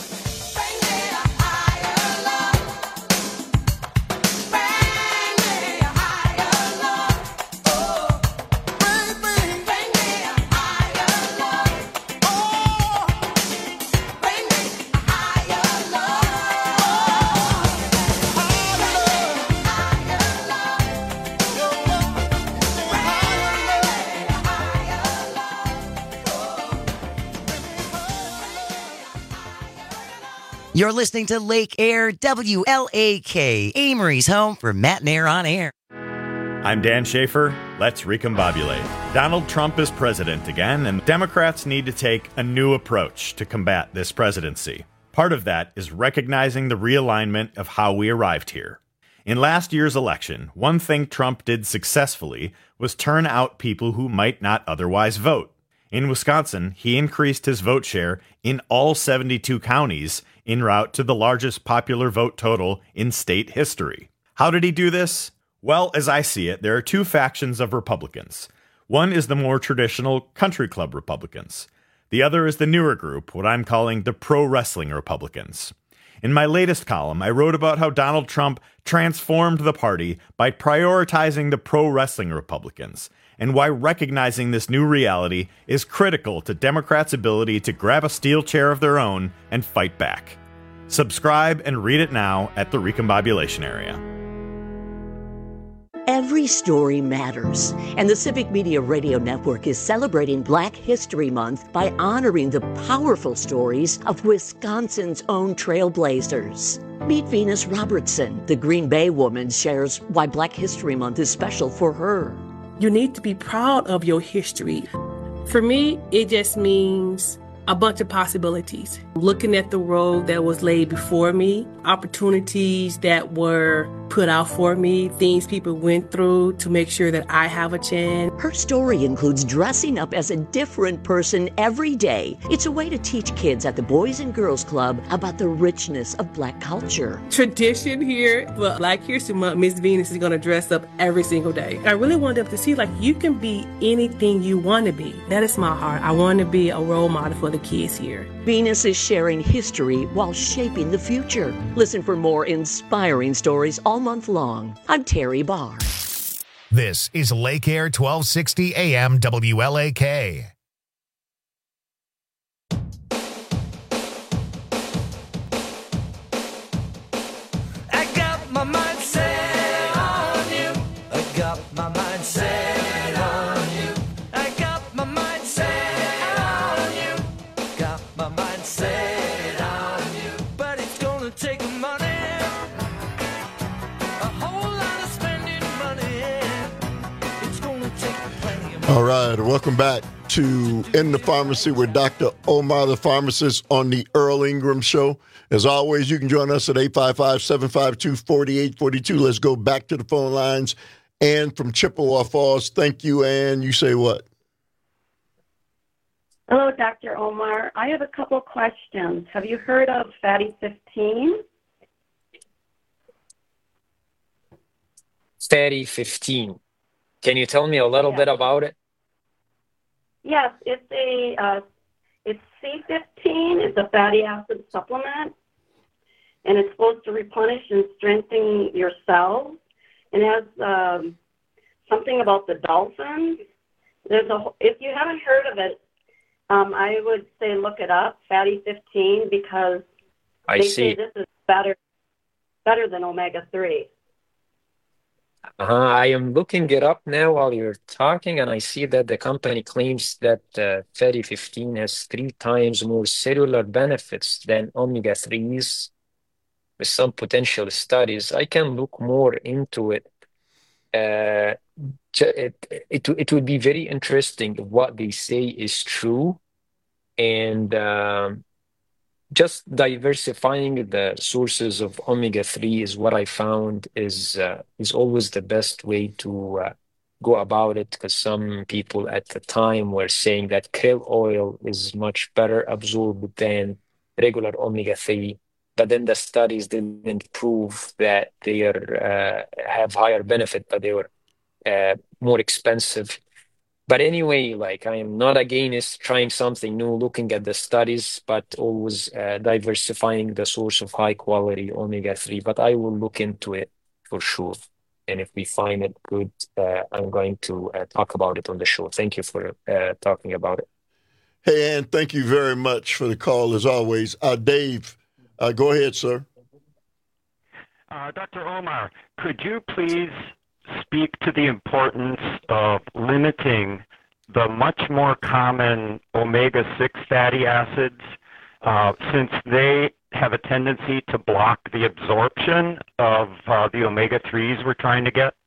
You're listening to Lake Air, W L A K, Amory's home for Matt and Air on Air. I'm Dan Schaefer. Let's recombobulate. Donald Trump is president again, and Democrats need to take a new approach to combat this presidency. Part of that is recognizing the realignment of how we arrived here. In last year's election, one thing Trump did successfully was turn out people who might not otherwise vote. In Wisconsin, he increased his vote share in all seventy-two counties en route to the largest popular vote total in state history. How did he do this? Well, as I see it, there are two factions of Republicans. One is the more traditional country club Republicans. The other is the newer group, what I'm calling the pro-wrestling Republicans. In my latest column, I wrote about how Donald Trump transformed the party by prioritizing the pro-wrestling Republicans and why recognizing this new reality is critical to Democrats' ability to grab a steel chair of their own and fight back. Subscribe and read it now at the Recombobulation Area. Every story matters, and the Civic Media Radio Network is celebrating Black History Month by honoring the powerful stories of Wisconsin's own trailblazers. Meet Venus Robertson. The Green Bay woman shares why Black History Month is special for her. You need to be proud of your history. For me, it just means a bunch of possibilities. Looking at the road that was laid before me, opportunities that were put out for me, things people went through to make sure that I have a chance. Her story includes dressing up as a different person every day. It's a way to teach kids at the Boys and Girls Club about the richness of Black culture. Tradition here, for Black History Month, Miss Venus is going to dress up every single day. I really wanted them to see, like, you can be anything you want to be. That is my heart. I want to be a role model for the kids here. Venus is sharing history while shaping the future. Listen for more inspiring stories all month long. I'm Terry Barr. This is Lake Air twelve sixty A M W L A K. I got my mind set on you. I got my mind set on you. I got my mind set on you. Got my mind set on you. But it's gonna take money. A whole lot of spending money. It's gonna take plenty of money. All right, welcome back to In the Pharmacy with Doctor Omar, the pharmacist, on the Earl Ingram Show. As always, you can join us at eight five five, seven five two, four eight four two. Let's go back to the phone lines. Ann from Chippewa Falls. Thank you, Ann. You say what? Hello, Doctor Omar. I have a couple questions. Have you heard of Fatty fifteen? Fatty fifteen. Can you tell me a little Yeah. bit about it? Yes, it's a uh, it's C fifteen. It's a fatty acid supplement, and it's supposed to replenish and strengthen your cells. It has um, something about the dolphins. There's a if you haven't heard of it, um, I would say look it up, Fatty fifteen, because I they see. say this is better better than omega three. Uh-huh. I am looking it up now while you're talking, and I see that the company claims that uh, Fatty fifteen has three times more cellular benefits than omega threes with some potential studies. I can look more into it. Uh, ju- it, it, it would be very interesting if what they say is true, and um, just diversifying the sources of omega three is what I found is uh, is always the best way to uh, go about it, because some people at the time were saying that krill oil is much better absorbed than regular omega three, but then the studies didn't prove that they are, uh, have higher benefit, but they were uh, more expensive. But anyway, like, I am not against trying something new, looking at the studies, but always uh, diversifying the source of high quality omega three. But I will look into it for sure. And if we find it good, uh, I'm going to uh, talk about it on the show. Thank you for uh, talking about it. Hey, Ann, thank you very much for the call, as always. Uh, Dave, uh, go ahead, sir. Uh, Doctor Omar, could you please speak to the importance of limiting the much more common omega six fatty acids, uh, since they have a tendency to block the absorption of uh, the omega threes we're trying to get?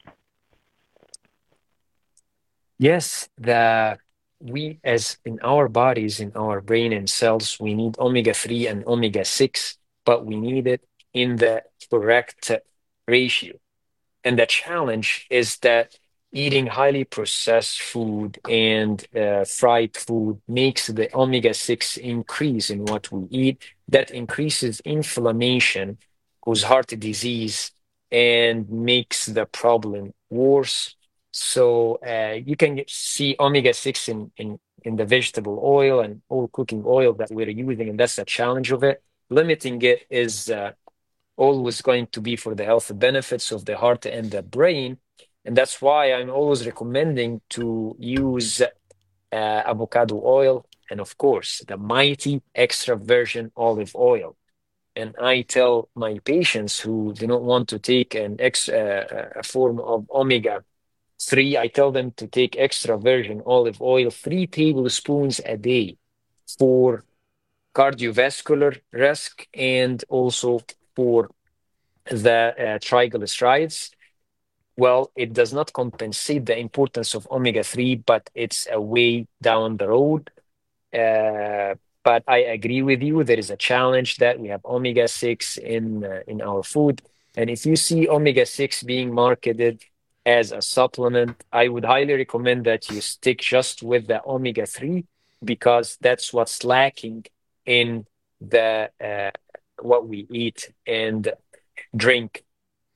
Yes, the we as in our bodies, in our brain and cells, we need omega three and omega six, but we need it in the correct ratio. And the challenge is that eating highly processed food and uh, fried food makes the omega six increase in what we eat. That increases inflammation, causes heart disease, and makes the problem worse. So uh, you can see omega six in, in, in the vegetable oil and all cooking oil that we're using, and that's the challenge of it. Limiting it is uh, always going to be for the health benefits of the heart and the brain, And that's why I'm always recommending to use uh, avocado oil and, of course, the mighty extra virgin olive oil. And I tell my patients who do not want to take an ex, uh, a form of omega three, I tell them to take extra virgin olive oil, three tablespoons a day for cardiovascular risk and also for the uh, triglycerides. Well, it does not compensate the importance of omega three, but it's a way down the road. Uh, but I agree with you. There is a challenge that we have omega six in uh, in our food. And if you see omega six being marketed as a supplement, I would highly recommend that you stick just with the omega three, because that's what's lacking in the uh, what we eat and drink.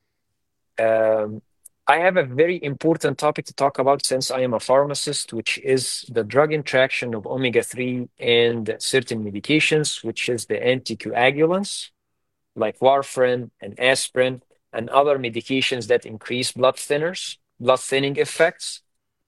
Um, I have a very important topic to talk about since I am a pharmacist, which is the drug interaction of omega three and certain medications, which is the anticoagulants like warfarin and aspirin and other medications that increase blood thinners, blood thinning effects.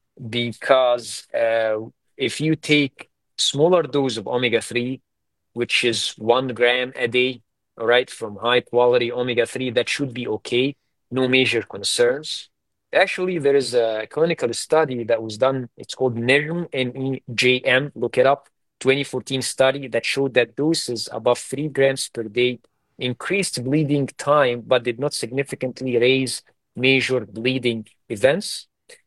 Because uh, if you take smaller dose of omega three, which is one gram a day, all right, from high quality omega three, that should be okay. No major concerns. Actually, there is a clinical study that was done. It's called NEJM, N E J M. Look it up. twenty fourteen study that showed that doses above three grams per day increased bleeding time, but did not significantly raise major bleeding events.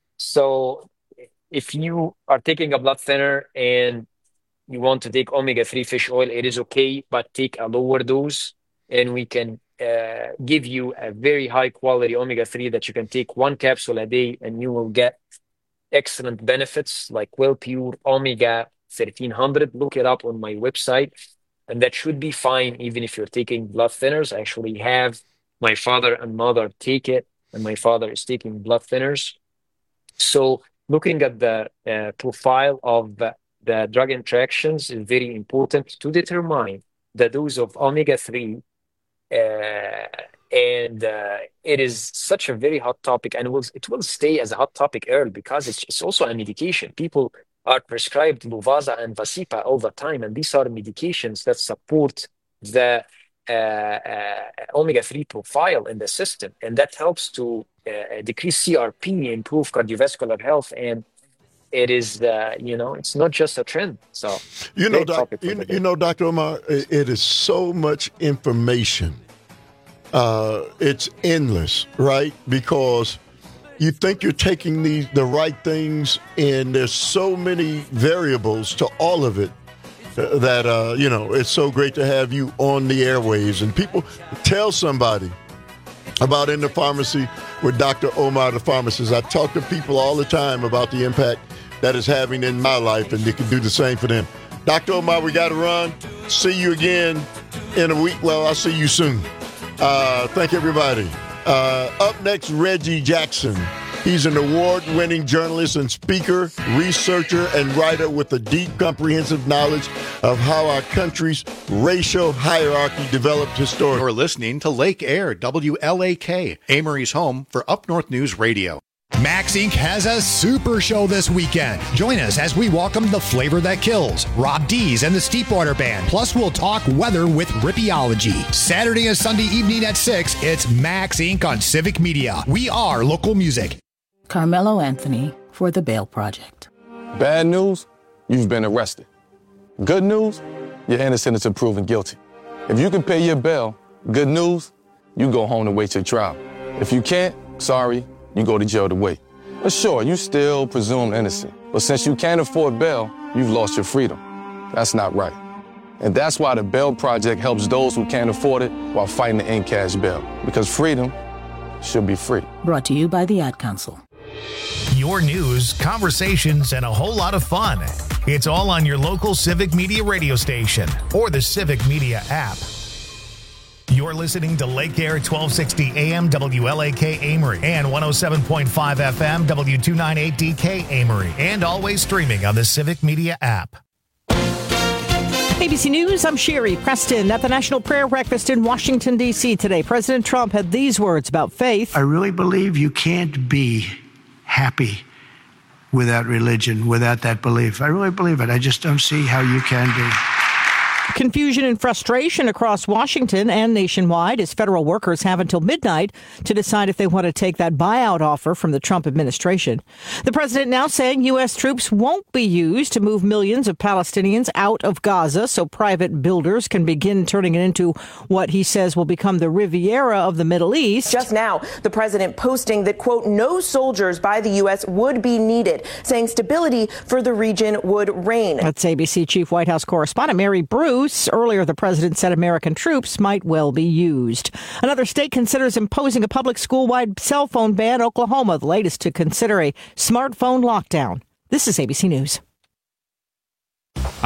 So if you are taking a blood thinner and you want to take omega three fish oil, it is okay, but take a lower dose, and we can uh, give you a very high quality omega three that you can take one capsule a day and you will get excellent benefits like WellPure Omega thirteen hundred. Look it up on my website, and that should be fine even if you're taking blood thinners. I actually have my father and mother take it, and my father is taking blood thinners. So looking at the uh, profile of the, the drug interactions is very important to determine the dose of omega three. Uh, and uh, it is such a very hot topic, and it will, it will stay as a hot topic, Earl, because it's, it's also a medication. People are prescribed Luvasa and Vasipa all the time, and these are medications that support the uh, uh, omega three profile in the system, and that helps to uh, decrease C R P, improve cardiovascular health, and it is, uh, you know, it's not just a trend. So, you know, doc, you, you know, Doctor Omar, it is so much information. Uh, it's endless, right? Because you think you're taking the the right things, and there's so many variables to all of it uh, that, uh, you know, it's so great to have you on the airwaves. And people, tell somebody about In the Pharmacy with Doctor Omar, the pharmacist. I talk to people all the time about the impact that is having in my life, and they can do the same for them. Doctor Omar, we got to run. See you again in a week. Well, I'll see you soon. Uh, thank everybody. Uh, up next, Reggie Jackson. He's an award-winning journalist and speaker, researcher, and writer with a deep, comprehensive knowledge of how our country's racial hierarchy developed historically. You're listening to Lake Air, W L A K, Amory's home for Up North News Radio. Max Incorporated has a super show this weekend. Join us as we welcome the Flavor That Kills, Rob Dees and the Steepwater Band. Plus, we'll talk weather with Rippeology. Saturday and Sunday evening at six, it's Max Incorporated on Civic Media. We are local music. Carmelo Anthony for The Bail Project. Bad news, you've been arrested. Good news, you're innocent until proven guilty. If you can pay your bail, good news, you go home to wait your trial. If you can't, sorry, you go to jail to wait. But sure, you still presume innocent. But since you can't afford bail, you've lost your freedom. That's not right. And that's why the Bail Project helps those who can't afford it while fighting to end cash bail. Because freedom should be free. Brought to you by the Ad Council. Your news, conversations, and a whole lot of fun. It's all on your local Civic Media radio station or the Civic Media app. You're listening to Lake Air twelve sixty A M W L A K Amory and one oh seven point five F M W two ninety-eight D K Amory, and always streaming on the Civic Media app. A B C News, I'm Sherry Preston. At the National Prayer Breakfast in Washington, D C today, President Trump had these words about faith. I really believe you can't be happy without religion, without that belief. I really believe it. I just don't see how you can be. Confusion and frustration across Washington and nationwide as federal workers have until midnight to decide if they want to take that buyout offer from the Trump administration. The president now saying U S troops won't be used to move millions of Palestinians out of Gaza so private builders can begin turning it into what he says will become the Riviera of the Middle East. Just now, the president posting that, quote, no soldiers by the U S would be needed, saying stability for the region would reign. That's A B C Chief White House correspondent Mary Bruce. Earlier, the president said American troops might well be used. Another state considers imposing a public school-wide cell phone ban. Oklahoma, the latest to consider a smartphone lockdown. This is A B C News.